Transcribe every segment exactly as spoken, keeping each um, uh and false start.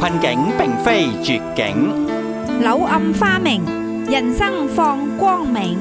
困境並非絕境， 柳暗花明，人生放光明。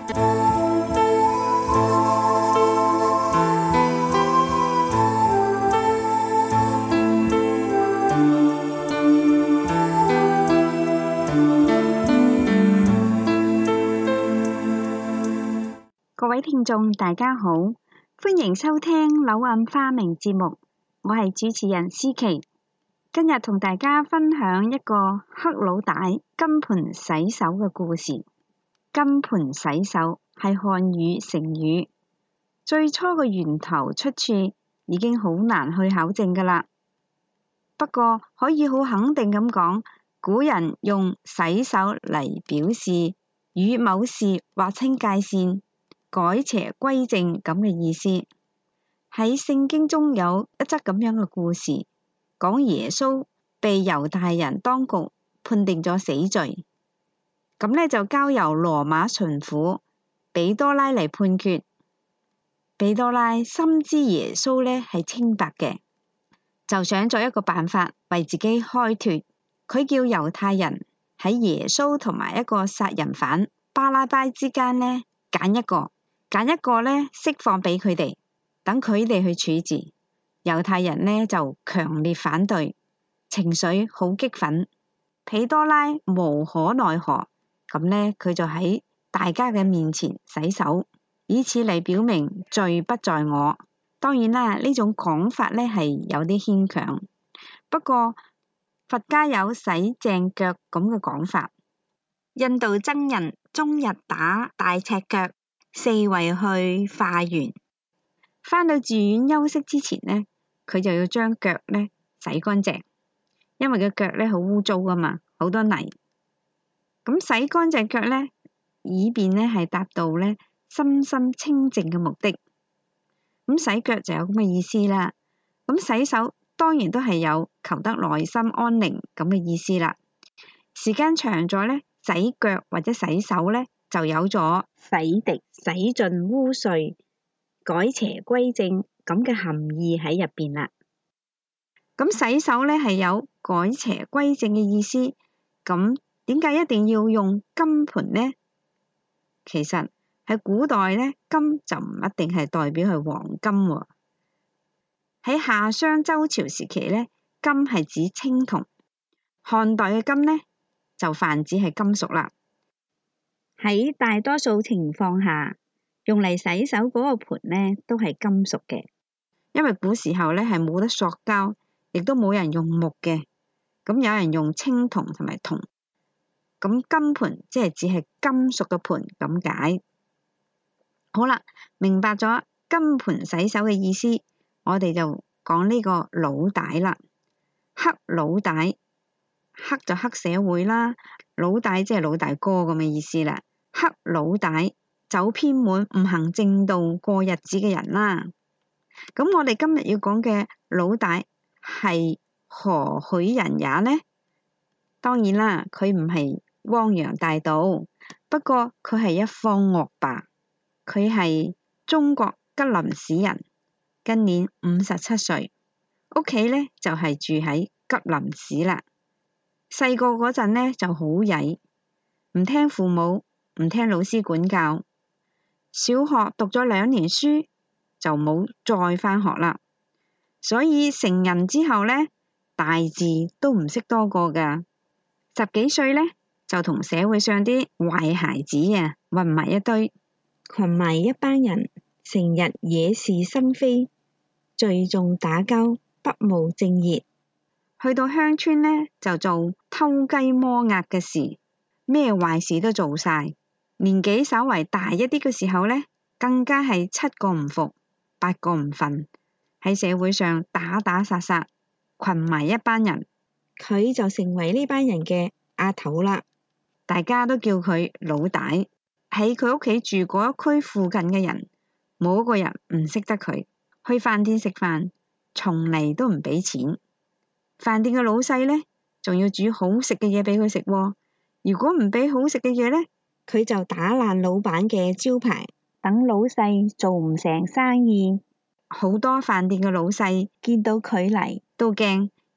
各位聽眾大家好，歡迎收聽柳暗花明節目，我係主持人思琪。今日同大家分享一個黑老大金盆洗手嘅故事。金盆洗手係漢語成語，最初嘅源頭出處已經好難去考證㗎喇。不過可以好肯定咁講，古人用洗手嚟表示與某事劃清界線，改邪歸正咁嘅意思。喺聖經中有一則咁樣嘅故事，講耶穌被猶太人當局判定咗死罪，咁呢就交由羅馬巡撫比多拉嚟判決。比多拉深知耶穌呢係清白嘅，就想咗一個辦法為自己開脫。佢叫猶太人喺耶穌同埋一個殺人犯巴拉巴之間呢揀一個。揀一個呢釋放俾佢哋，等佢哋去處置。猶太人呢就強烈反對，情緒好激憤。比多拉無可奈何，咁呢佢就喺大家嘅面前洗手，以此嚟表明罪不在我。當然啦，呢種講法呢係有啲牽強，不過佛家有洗正腳咁嘅講法。印度僧人終日打大赤腳，四圍去化緣，返到寺院休息之前呢，佢就要將腳呢洗乾淨，因為個腳呢好污糟噶嘛，好多泥。咁洗乾淨腳呢，以便呢係達到呢心心清淨嘅目的。咁洗腳就有咁嘅意思啦。咁洗手當然都係有求得內心安寧咁嘅意思啦。時間長咗呢，洗腳或者洗手呢，就有咗洗滌、洗盡污穢、改邪歸正咁嘅含義喺入邊啦。咁洗手呢係有改邪歸正嘅意思，咁點解一定要用金盆呢？其實喺古代呢，金就唔一定係代表係黃金喎。喺夏商周朝時期呢，金係指青銅；漢代嘅金呢，就泛指係金屬啦。喺大多數情況下，用嚟洗手嗰個盆呢都係金屬嘅，因為古時候呢係冇得塑膠，亦都冇人用木嘅，咁有人用青銅同埋銅，咁金盆即係只係金屬嘅盆咁解。好啦，明白咗金盆洗手嘅意思，我哋就講呢個老大啦。黑老大，黑就黑社會啦，老大即係老大哥咁嘅意思啦。黑老大走偏門，唔行正道過日子嘅人啦。咁我哋今日要講嘅老大係何許人也呢？當然啦，佢唔係汪洋大盜，不過佢係一方惡霸。佢係中國吉林市人，今年五十七歲，屋企呢就係住喺吉林市啦。細個嗰陣呢就好曳，唔聽父母，唔聽老師管教。小學讀咗兩年書就冇再返學啦，所以成人之後呢，大字都唔識多個㗎。十幾歲呢，就同社會上啲壞孩子啊混埋一堆，群埋一班人，成日惹是生非，聚眾打交，不務正業。去到鄉村呢，就做偷雞摸鴨嘅事，咩壞事都做晒。年紀稍為大一啲嘅時候呢，更加係七個唔服，八個唔瞓，喺社會上打打殺殺，群埋一班人，佢就成為呢班人嘅阿頭啦。大家都叫佢老大。喺佢屋企住嗰一區附近嘅人，冇一個人唔識得佢。去飯店食飯，從嚟都唔俾錢。飯店嘅老細呢，仲要煮好食嘅嘢俾佢食喎。如果唔俾好食嘅嘢呢，佢就打爛老闆嘅招牌，等老細做唔成生意。好多飯店嘅老細見到佢嚟都驚，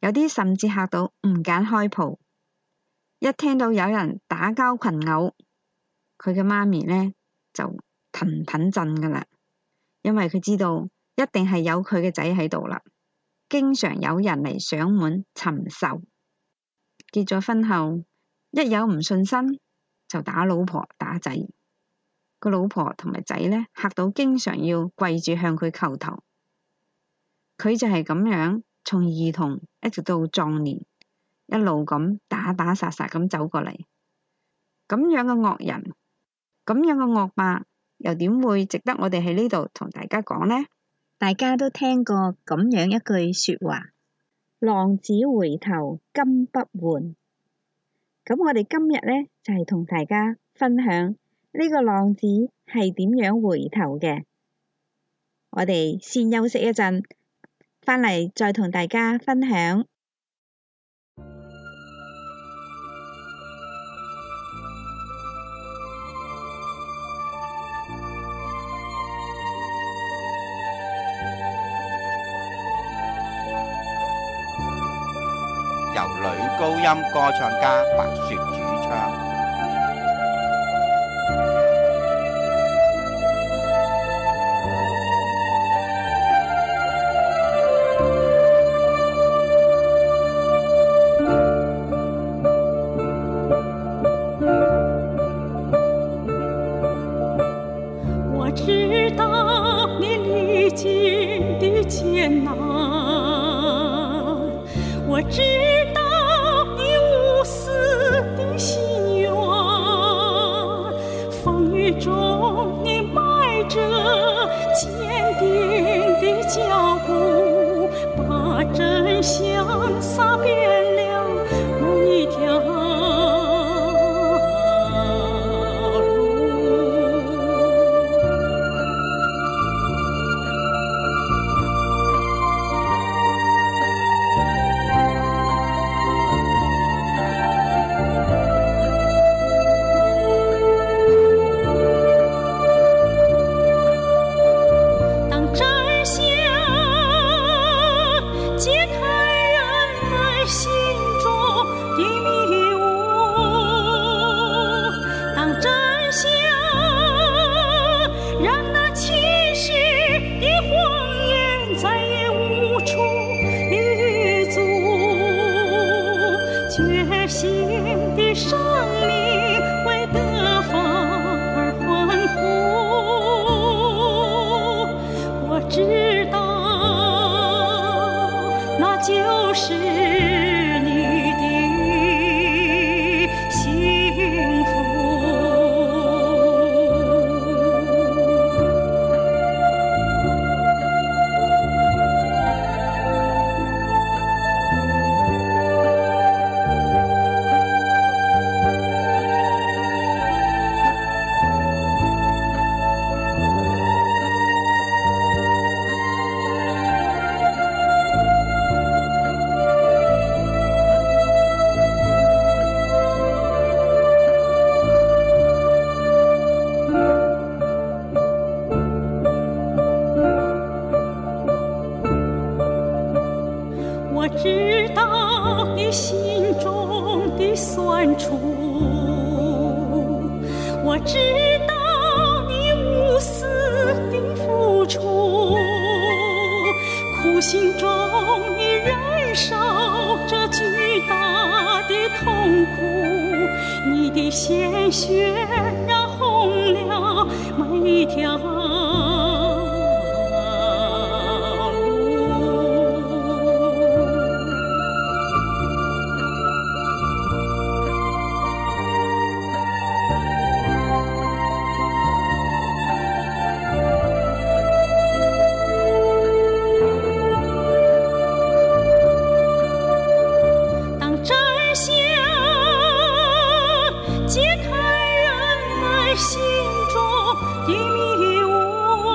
有啲甚至嚇到唔揀開鋪。一聽到有人打交群毆，佢嘅媽咪呢就騰騰震㗎喇，因為佢知道一定係有佢嘅仔喺度啦。經常有人嚟上門尋仇。結咗婚後，一有唔順心就打老婆打仔，個老婆同埋仔呢嚇到經常要跪住向佢叩頭。佢就係咁樣從兒童一直到壯年，一路咁打打殺殺咁走過嚟。咁樣嘅惡人，咁樣嘅惡霸，又點會值得我哋喺呢度同大家講呢？ 大家都聽過咁樣一句說話：浪子回頭金不換。咁我哋今日呢，就係同大家分享呢個浪子係點樣回頭嘅。我哋先休息一陣，返嚟再同大家分享。 由女高音歌唱家白雪主唱。 我知道你歷經的艱難，我知道你無私的心願，風雨中你邁着堅定的腳步，把真相撒遍了每一條決心的生命為得法而歡呼，我知道那就是你的幸福。我知道你心中的酸楚，我知道你無私的付出，苦心中你忍受着巨大的痛苦，你的鮮血染紅了每一條心中的迷霧，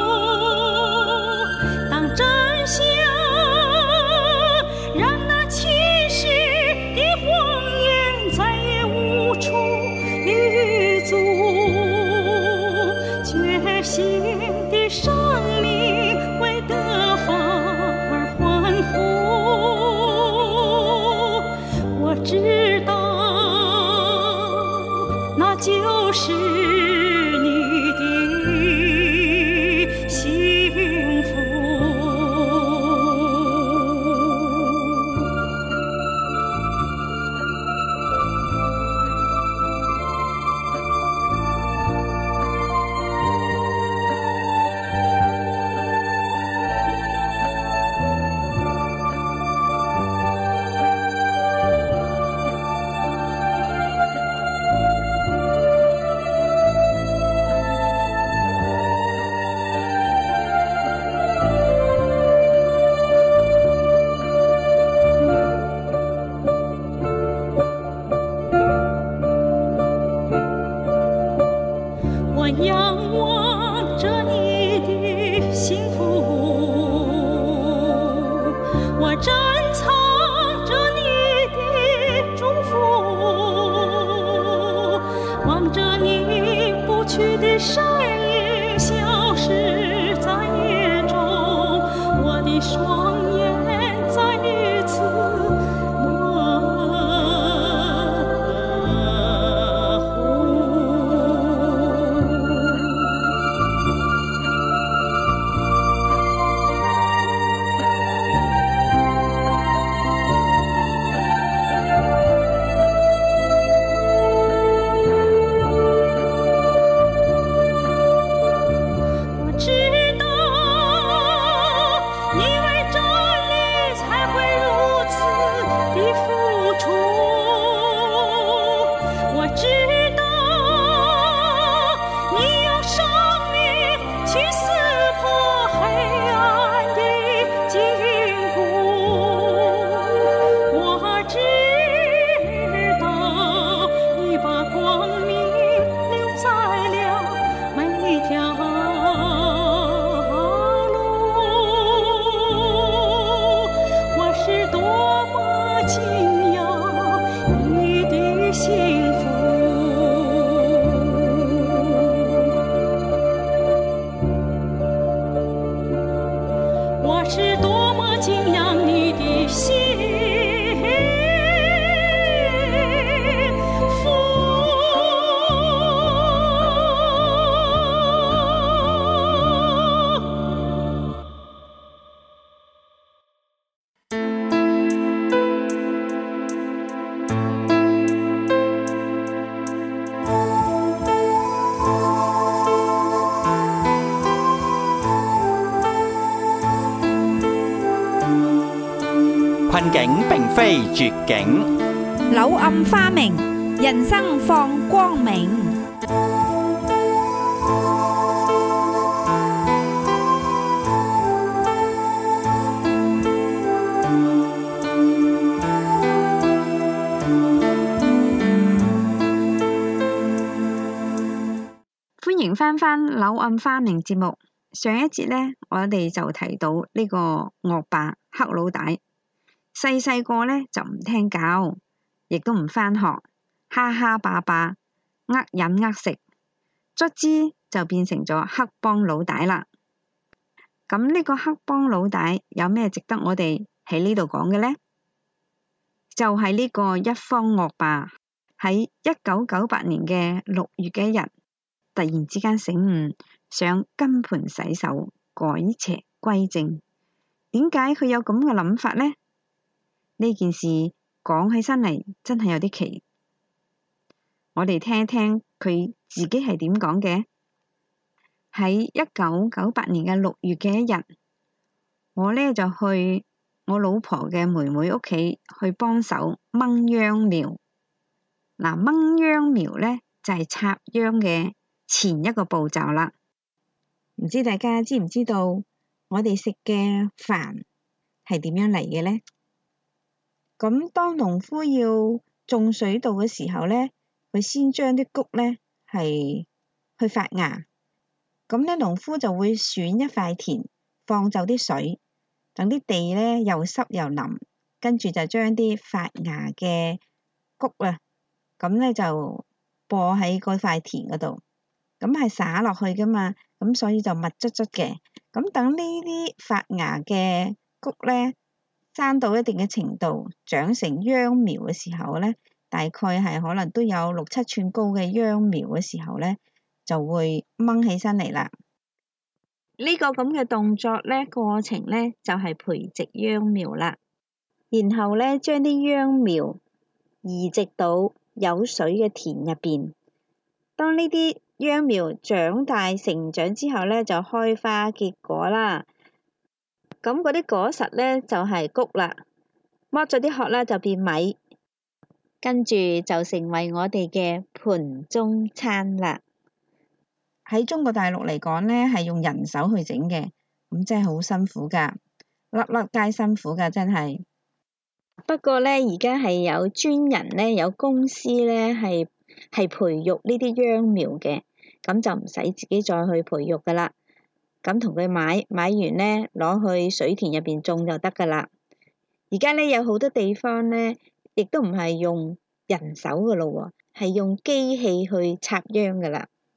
去的身影消失在夜中，我的双眼再一次困境並非絕境， 柳暗花明，人生放光明。 歡迎返返柳暗花明節目。上一節呢，我哋就提到呢個惡霸黑老大。細細個呢就唔聽教，亦都唔返學，蝦蝦霸霸，呃飲呃食，卒之就變成咗黑幫老大啦。咁呢個黑幫老大有咩值得我哋喺呢度講嘅呢？就係呢個一方惡霸喺一九九八年嘅六月嘅一日，突然之間醒悟，想金盆洗手，改邪歸正。點解佢有咁嘅諗法呢？呢件事講起身嚟真係有啲奇，我哋聽一聽佢自己係點講嘅。喺一九九八年嘅六月嘅一日，我呢就去我老婆嘅妹妹屋企去幫手掹秧苗。嗱，掹秧苗呢就係插秧嘅前一個步驟啦。 唔知大家知唔知道我哋食嘅飯係點樣嚟嘅呢？咁當農夫要種水稻嘅時候呢，佢先將啲穀呢係去發芽，咁呢農夫就會選一塊田放走啲水，等啲地呢又濕又腍，跟住就將啲發芽嘅穀啊，咁呢就播喺嗰塊田嗰度，咁係灑落去噶嘛，咁所以就密質質嘅。咁等呢啲發芽嘅穀呢，生到一定嘅程度，長成秧苗嘅時候呢，大概係可能都有六七寸高嘅秧苗嘅時候呢，就會掹起身嚟啦。呢個咁嘅動作呢，過程呢，就係培植秧苗啦。然後呢，將啲秧苗移植到有水嘅田入邊。當呢啲秧苗長大成長之後呢，就開花結果啦。咁嗰啲果實呢，就係穀啦，剝咗啲殼啦就變米，跟住就成為我哋嘅盤中餐啦。喺中國大陸嚟講呢，係用人手去整嘅，咁真係好辛苦㗎，粒粒皆辛苦㗎，真係。不過呢，而家係有專人呢，有公司呢，係係培育呢啲秧苗嘅，咁就唔使自己再去培育㗎啦。咁同佢買，買完呢，攞去水田入邊種就得㗎啦。而家呢，有好多地方呢，亦都唔係用人手㗎咯喎，係用機器去插秧㗎啦。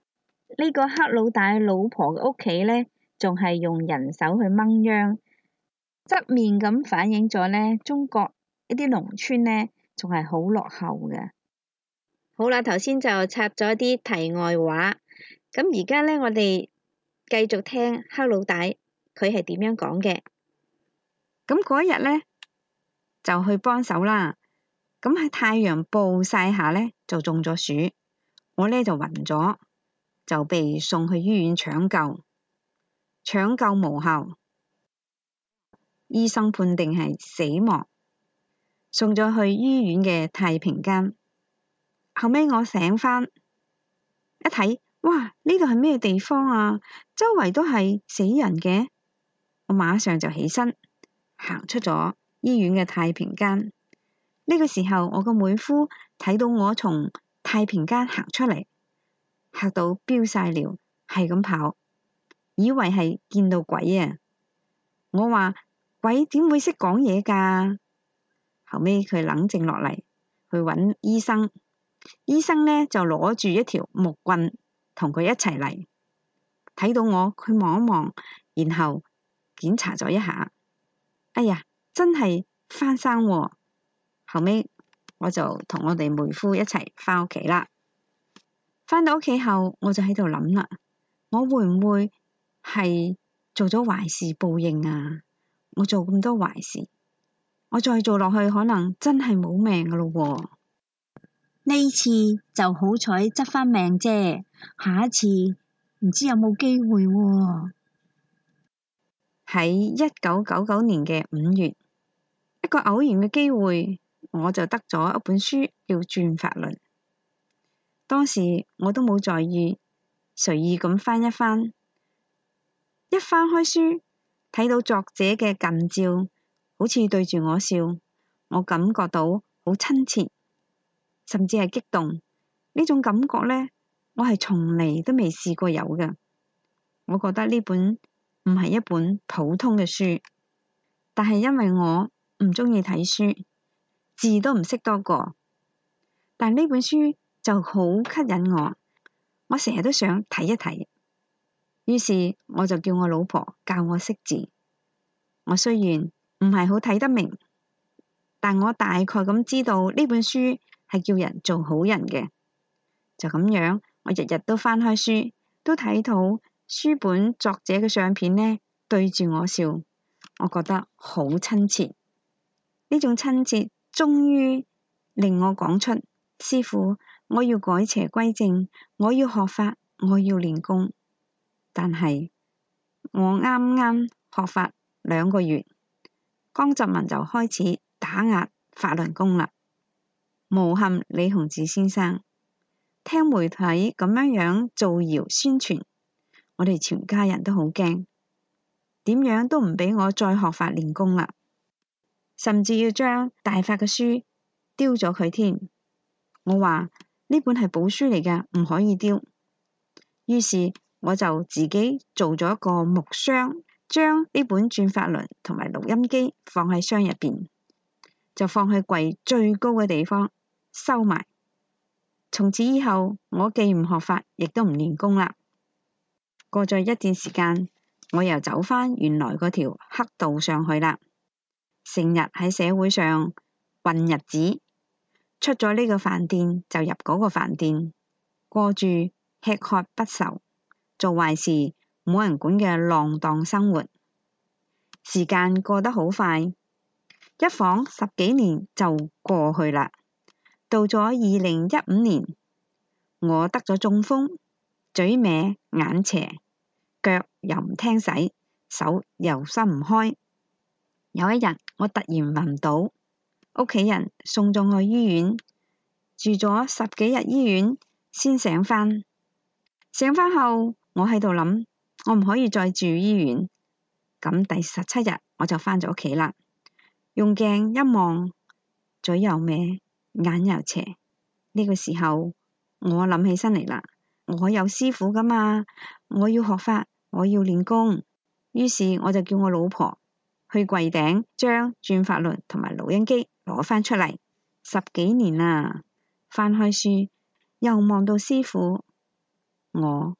呢個黑老大老婆嘅屋企呢，仲係用人手去掹秧，側面咁反映咗呢，中國一啲農村呢，仲係好落後嘅。好啦，頭先就插咗啲題外話，咁而家呢，我哋繼續聽黑老大佢係點樣講嘅。 咁嗰日呢，就去幫手啦。咁喺太陽暴曬下呢，就中咗暑，我呢就暈咗，就被送去醫院搶救，搶救無效，醫生判定係死亡，送咗去醫院嘅太平間。後尾我醒返，一睇，哇！呢度係咩地方啊？周圍都係死人嘅。我馬上就起身，行出咗醫院嘅太平間。呢個時候，我個妹夫睇到我從太平間行出嚟，嚇到飆晒尿，係咁跑，以為係見到鬼啊！我話鬼點會識講嘢㗎？後尾佢冷靜落嚟，去揾醫生。醫生呢就攞住一條木棍，同佢一齊嚟。睇到我，佢望一望，然後檢查咗一下。哎呀，真係翻生喎！後尾我就同我哋妹夫一齊返屋企啦。返到屋企後，我就喺度諗啦，我會唔會係做咗壞事報應啊？我做咁多壞事，我再做落去可能真係冇命噶咯喎。 呢次就好彩執返命啫，下一次唔知有冇機會喎。 喺一九九九年嘅五月，一個偶然嘅機會，我就得咗一本書叫《轉法輪》。當時我都冇在意，隨意咁翻一翻，一翻開書，睇到作者嘅近照，好似對住我笑，我感覺到好親切，甚至係激動。呢種感覺呢，我係從嚟都未試過有嘅。我覺得呢本唔係一本普通嘅書，但係因為我唔鍾意睇書，字都唔識多個，但呢本書就好吸引我，我成日都想睇一睇。於是我就叫我老婆教我識字。我雖然唔係好睇得明，但我大概咁知道呢本書係叫人做好人嘅。就咁樣，我日日都翻開書，都睇到書本作者嘅相片呢，對住我笑，我覺得好親切。呢種親切終於令我講出：師父，我要改邪歸正，我要學法，我要練功。但係我啱啱學法兩個月，江澤民就開始打壓法輪功啦，誣陷李洪志先生。聽媒體咁樣樣造謠宣傳，我哋全家人都好驚，點樣都唔俾我再學法練功啦，甚至要將大法嘅書丟咗佢添。我話呢本係寶書嚟㗎，唔可以丟。於是我就自己做咗一個木箱，將呢本轉法輪同埋錄音機放喺箱入邊，就放喺櫃最高嘅地方收埋。從此以後，我既唔學法，亦都唔練功啦。過咗一段時間，我又走返原來嗰條黑道上去啦，成日喺社會上混日子，出咗呢個飯店就入嗰個飯店，過住吃喝不愁、做壞事冇人管嘅浪蕩生活。時間過得好快，一晃十幾年就過去啦。到咗二零一五年，我得咗中風，嘴歪眼斜，腳又唔聽使，手又伸唔開。有一日我突然暈倒，屋企人送咗去醫院，住咗十幾日醫院先醒返。醒返後我喺度諗，我唔可以再住醫院。咁第十七日我就返咗屋企啦。用鏡一望，嘴又歪，眼又斜。呢個時候我諗起身嚟啦，我有師父噶嘛，我要學法，我要練功。於是我就叫我老婆去櫃頂將轉法輪同埋錄音機攞返出嚟。十幾年啦，翻開書又望到師父，我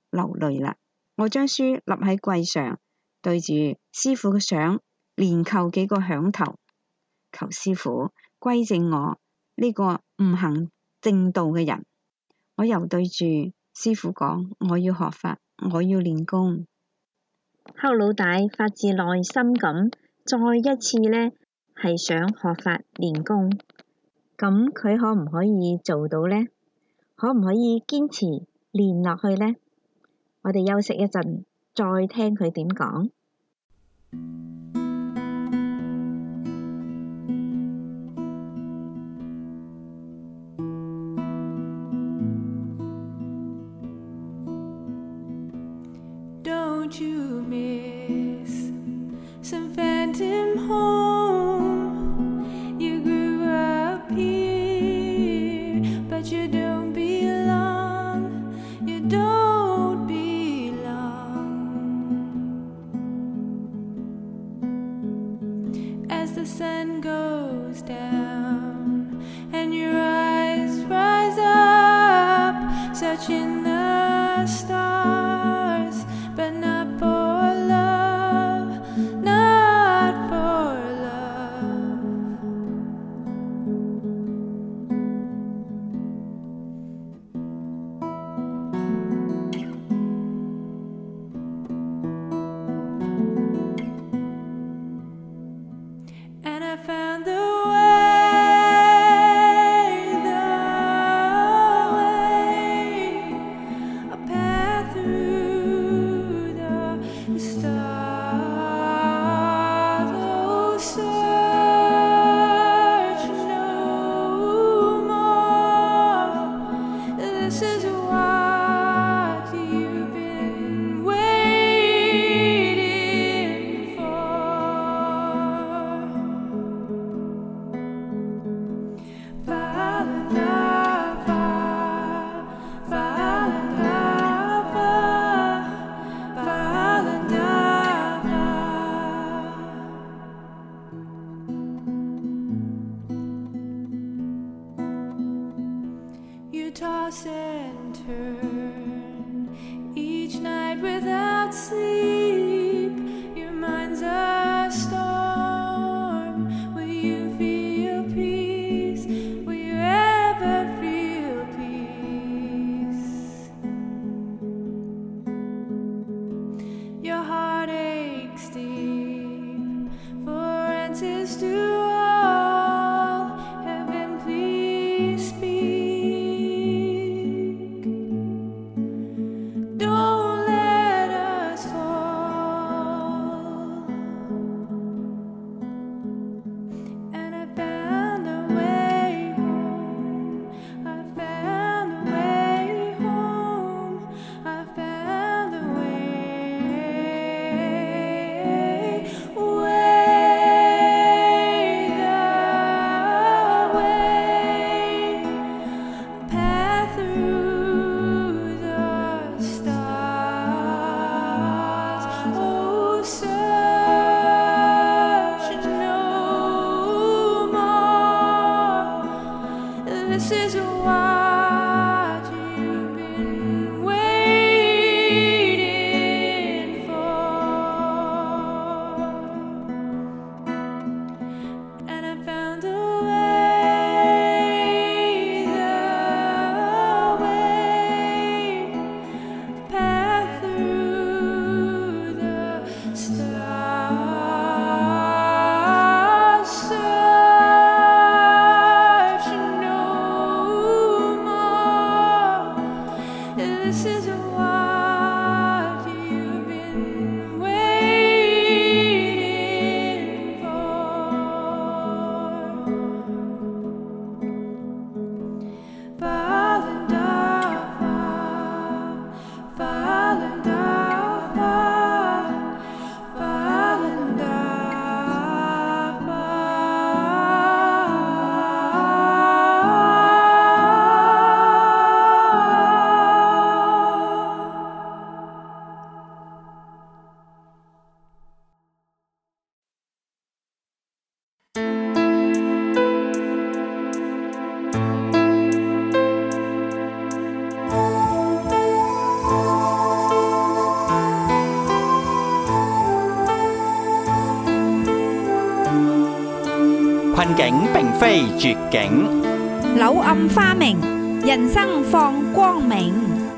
流淚啦。我將書立喺櫃上，對住師父嘅相，連叩幾個響頭，求師父歸正我呢個唔行正道嘅人。我又對住師父講，我要學法，我要練功。 黑老大發自內心咁，再一次呢係想學法練功。咁佢可唔可以做到呢？可唔可以堅持練落去呢？我哋休息一陣，再聽佢點講。 Don't you miss some phantom home? You grew up here, but you don't belong. You don't belong. As the sun goes down and your eyes rise up, searching the stars, but not for love, not for love. And I found the way, the way, a path through the stars. Oh, search no more. This is what you've been waiting for. Fa-la-la-fa, fa-la-la-fa, fa-la-la-fa. You toss and turn each night without sleep. Your mind's a storm. Will you feel peace? Will you ever feel peace? Your heart aches deep for answers to all. Heaven, please speak. Don't let us fall. And I found a way home. I found a way home. I found a way, way, the way, path through the stars. Oh, search no more. This is what you've been waiting for. And I found a way, the way, path through the stars. Search no 境並非絕境， 柳暗花明，人生放光明。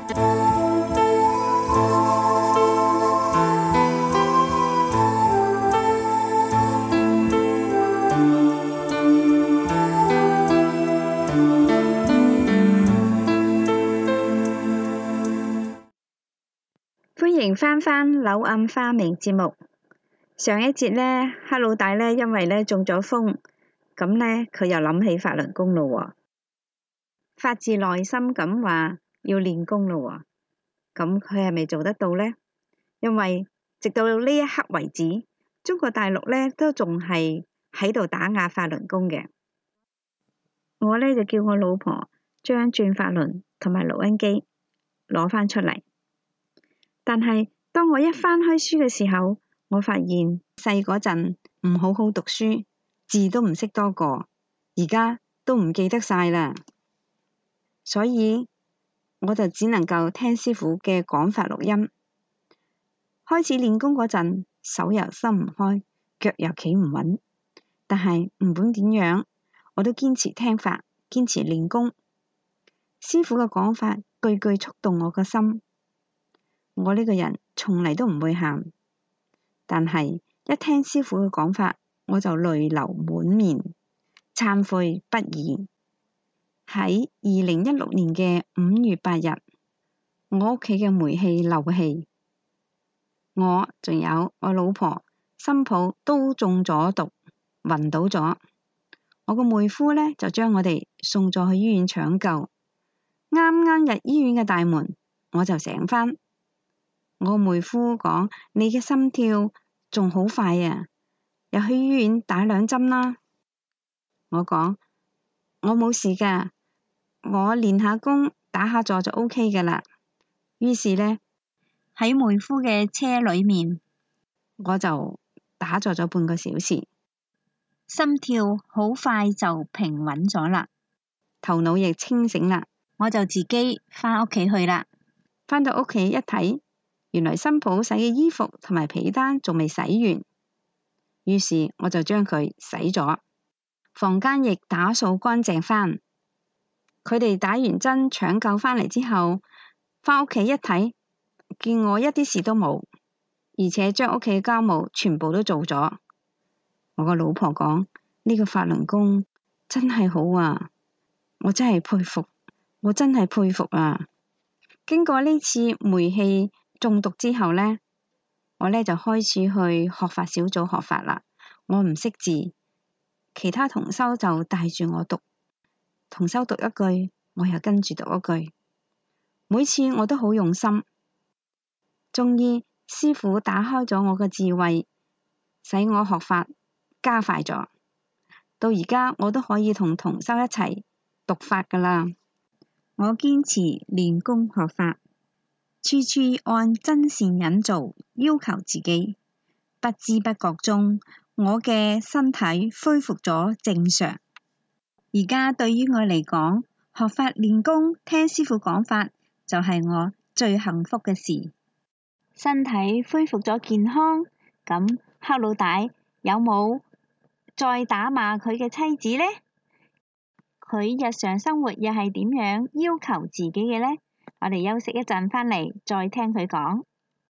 歡迎返返柳暗花明節目。上一節呢，黑老大呢因為呢中咗風，咁呢佢又諗起法輪功咯喎，發自內心咁話要練功咯喎，咁佢係咪做得到呢？因為直到呢一刻為止，中國大陸呢都仲係喺度打壓法輪功嘅。我呢就叫我老婆將轉法輪同埋錄音機攞返出嚟。但係當我一翻開書嘅時候，我發現細嗰陣唔好好讀書，字都唔識多個，而家都唔記得晒啦。所以我就只能夠聽師傅嘅講法錄音。開始練功嗰陣，手又伸唔開，腳又企唔穩，但係唔管點樣，我都堅持聽法，堅持練功。師傅嘅講法句句觸動我個心。我呢個人從嚟都唔會喊，但係一聽師傅嘅講法，我就淚流滿面，懺悔不已。喺二零一六年嘅五月八日，我屋企嘅煤氣漏氣，我仲有我老婆、新抱都中咗毒，暈倒咗。我個妹夫呢，就將我哋送咗去醫院搶救，啱啱入醫院嘅大門，我就醒返。我妹夫講：你嘅心跳仲好快啊，入去醫院打兩針啦。我講：我冇事㗎，我練下功，打下坐就 O K 㗎啦。於是呢，喺妹夫嘅車裏面，我就打坐咗半個小時，心跳好快就平穩咗啦，頭腦亦清醒啦，我就自己返屋企去啦。返到屋企一睇，原來新抱洗嘅衣服同埋被單仲未洗完，於是我就將佢洗咗，房間亦打掃乾淨返。佢哋打完針搶救返嚟之後，返屋企一睇，見我一啲事都冇，而且將屋企嘅家務全部都做咗。我個老婆講：呢個法輪功真係好啊，我真係佩服，我真係佩服啊！經過呢次煤氣中毒之後呢，我呢就開始去學法小組學法啦。我唔識字，其他同修就帶住我讀，同修讀一句，我又跟住讀一句。每次我都好用心。終於師父打開咗我嘅智慧，使我學法加快咗。到而家我都可以同同修一齊讀法㗎啦。我堅持練功學法，處處按真善忍做，要求自己。不知不覺中，我嘅身體恢復咗正常。而家對於我嚟講，學法練功，聽師父講法，就係我最幸福嘅事。身體恢復咗健康，咁黑老大有冇再打罵佢嘅妻子呢？佢日常生活又係點樣要求自己嘅呢？我哋休息一陣返嚟再聽佢講。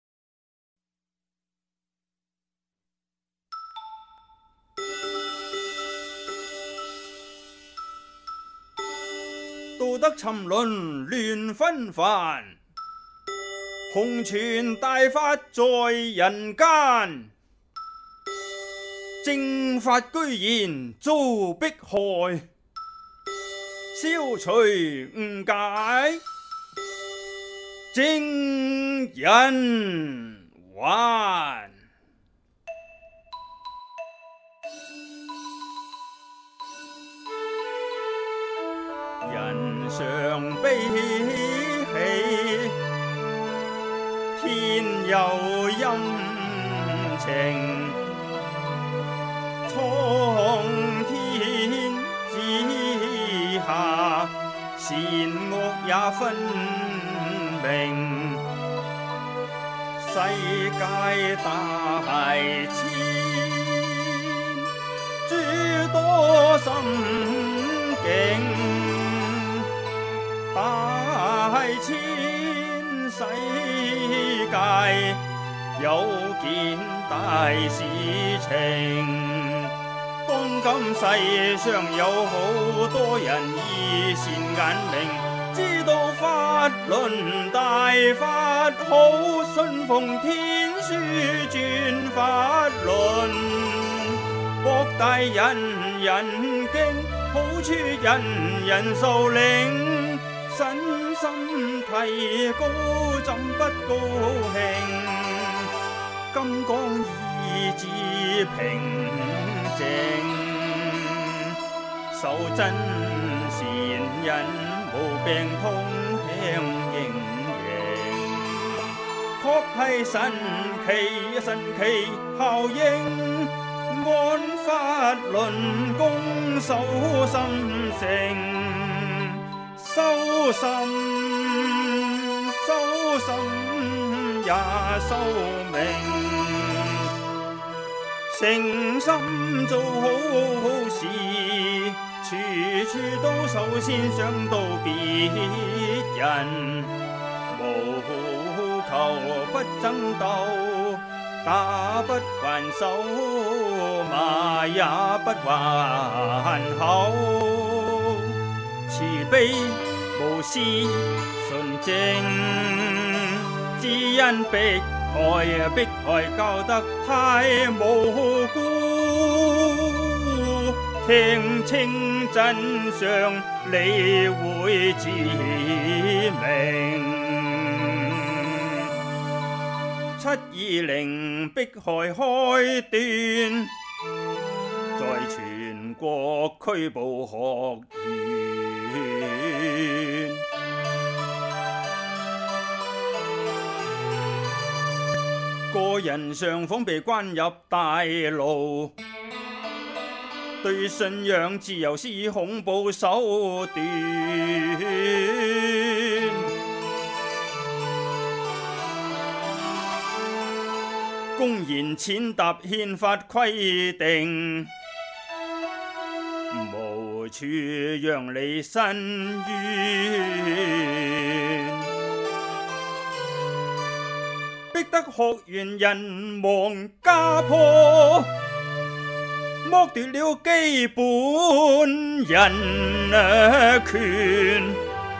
道德沉淪亂紛繁，洪泉大法在人間，正法居然遭迫害，消除誤解，正人還。人常悲喜，天有陰晴，蒼天之下，善惡也分明。世界大千，絕多心境，大千世界有件大事情。當今世上有好多人以善眼明，知道法輪大法好，信奉天書轉法輪，博大人人經，好處人人受領，身心提高怎不高興？金剛意志平靜，受真善忍，無病痛享應形，確係神奇神奇效應，按法輪功修心性，修心修心也修命。誠心做好事，處處都首先想到別人，無求不爭鬥，打不還手，罵也不還口，慈悲無私純正，知因迫害迫害教得太無辜，聽清真相你會自明。七二零迫害開端，在全國拘捕學員，個人上訪被關入大牢，對信仰自由施恐怖手段，公然踐踏憲法規定，無處讓你伸冤，逼得學員人亡家破，剝奪了基本人權，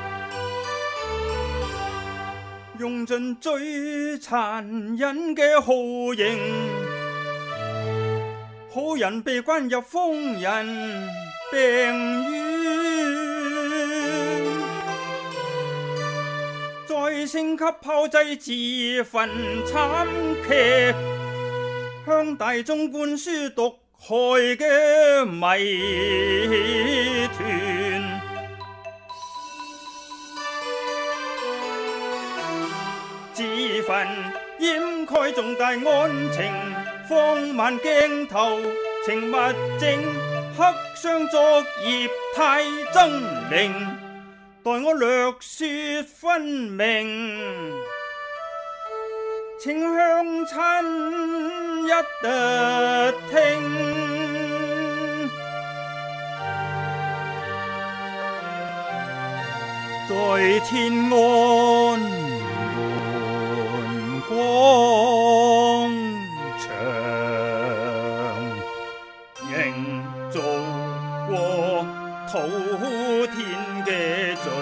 用盡最殘忍嘅酷刑，好人被關入瘋人病院，再升級炮製自焚慘劇，向大眾灌輸毒害嘅謎團，自焚掩蓋重大案情，放慢鏡頭情物證，黑箱作業太猙獰，待我略說分明，請鄉親一聽。在天安門廣場，營造過滔天嘅罪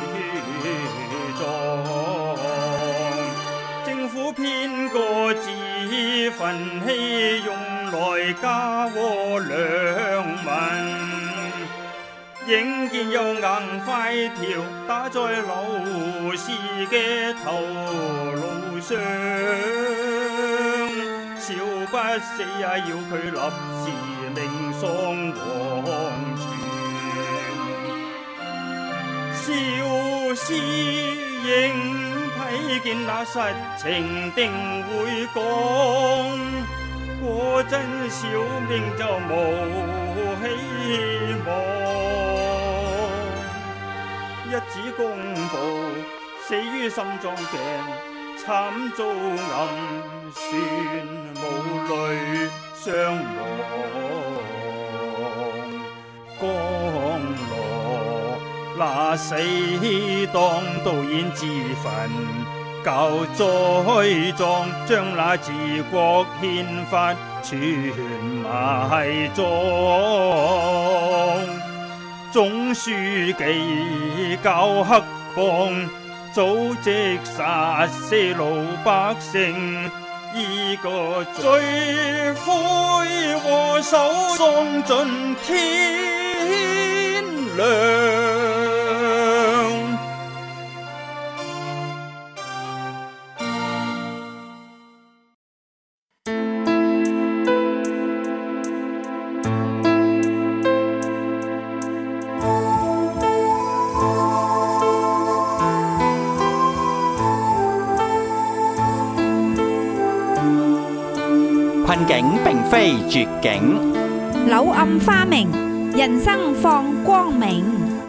狀，政府編個自焚器用來嫁禍良民，仍然有硬塊條打在劉氏嘅頭顱上，笑不死也要佢立時命喪黃泉，笑思應睇見那實情定會講，果真小命就無希望。一紙公報，死於心臟病，慘遭暗算，無淚傷亡。 降羅，那死當導演之分，教栽贓，將那治國憲法全埋葬。總書記教黑幫，組織殺死老百姓，依個罪魁禍首喪盡天良。 困境並非絕境， 柳暗花明，人生放光明。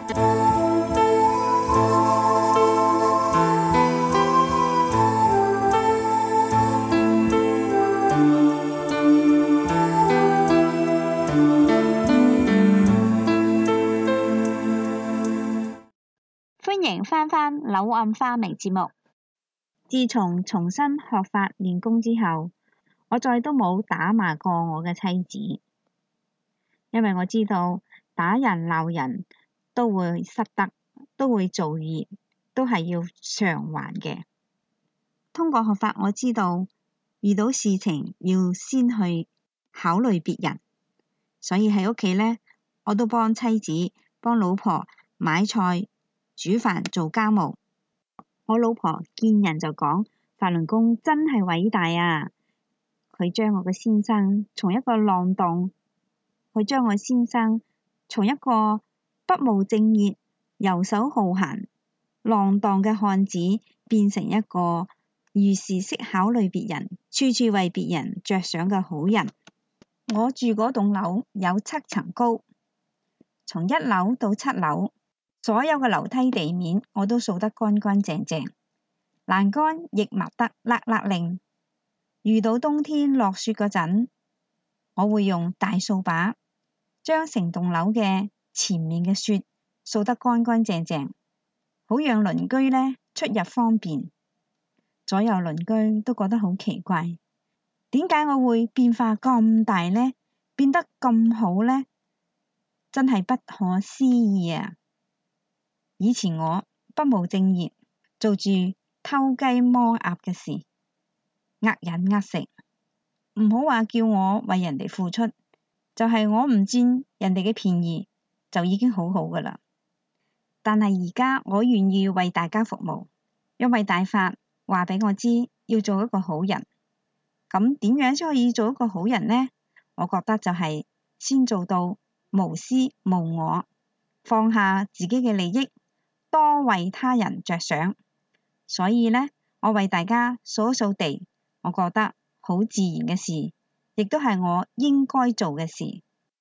歡迎返返柳暗花明節目。自從重新學法練功之後，我再都冇打罵過我嘅妻子，因為我知道打人鬧人都會失德，都會造業，都係要償還嘅。通過學法，我知道遇到事情要先去考慮別人，所以喺屋企呢，我都幫妻子、幫老婆買菜、煮飯、做家務。我老婆見人就講：法輪功真係偉大啊！佢將我嘅先生從一個浪蕩，佢將我先生從一個不務正業、遊手好閒、浪蕩嘅漢子，變成一個遇事識考慮別人、處處為別人着想嘅好人。我住嗰棟樓有七層高，從一樓到七樓，所有嘅樓梯地面我都掃得乾乾淨淨，欄杆亦抹得甩甩令。遇到冬天落雪嗰陣，我會用大掃把將成棟樓嘅前面嘅雪掃得乾乾淨淨，好讓鄰居呢出入方便。左右鄰居都覺得好奇怪，點解我會變化咁大呢？變得咁好呢？真係不可思議啊！以前我不務正業，做住偷雞摸鴨嘅事，呃人呃食，唔好話叫我為人哋付出，就係我唔佔人哋嘅便宜就已經好好噶啦。但係而家我願意為大家服務，因為大法話俾我知要做一個好人。咁點樣先可以做一個好人呢？我覺得就係先做到無私無我，放下自己嘅利益，多為他人着想。所以呢，我為大家掃一掃地，我覺得好自然嘅事，亦都係我應該做嘅事。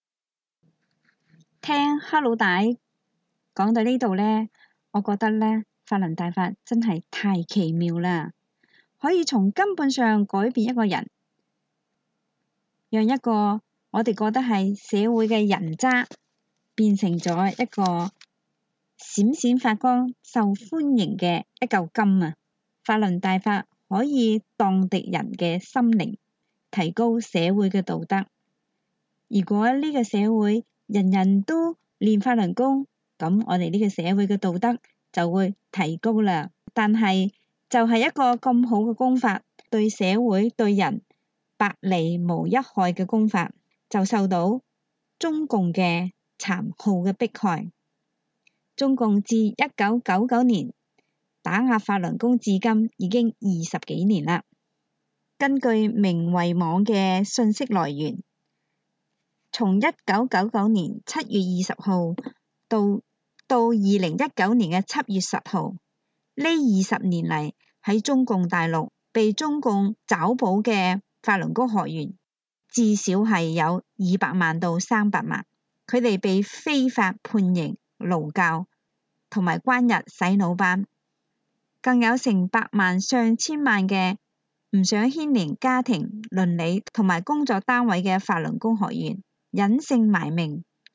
聽黑老大講到呢度呢，我覺得呢，法輪大法真係太奇妙啦，可以從根本上改變一個人，讓一個我哋覺得係社會嘅人渣，變成咗一個閃閃發光、受歡迎嘅一嚿金啊！法輪大法可以蕩滌人嘅心靈，提高社會嘅道德。如果呢個社會人人都練法輪功，咁我哋呢個社會嘅道德就會提高啦。但係就係一個咁好嘅功法，對社會對人百利無一害嘅功法，就受到中共嘅殘酷嘅迫害。中共自一九九九年打壓法輪功至今已經二十幾年啦。根據明慧網嘅信息來源，從一九九九年七月二十號到到二零一九年嘅七月十號，呢二十年嚟喺中共大陸被中共抓捕嘅法輪功學員至少係有二百萬到三百萬，佢哋被非法判刑、勞教同埋關入洗腦班，更有成百萬上千萬嘅唔想牽連家庭、倫理同埋工作單位嘅法輪功學員隱姓埋名，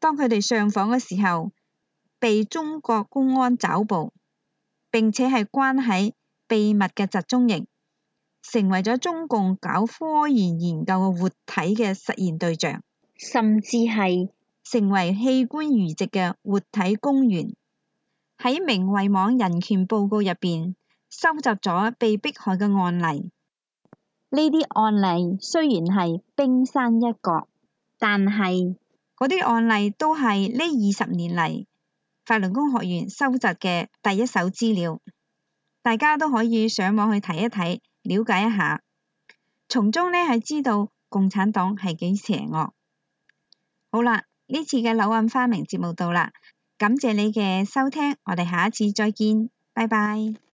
當佢哋上訪嘅時候，被中國公安抓捕，並且係關喺秘密嘅集中營，成為咗中共搞科研研究嘅活體嘅實驗對象， 甚至係成為器官移植嘅活體公園。喺明慧網人權報告入邊，收集咗被迫害嘅案例。 呢啲案例雖然係冰山一角，但係嗰啲案例都係呢二十年嚟法輪功學員收集嘅第一手資料，大家都可以上網去睇一睇，了解一下，從中呢係知道共產黨係幾邪惡。好啦，呢次嘅柳暗花明節目到啦，感謝你嘅收聽，我哋下一次再見，拜拜。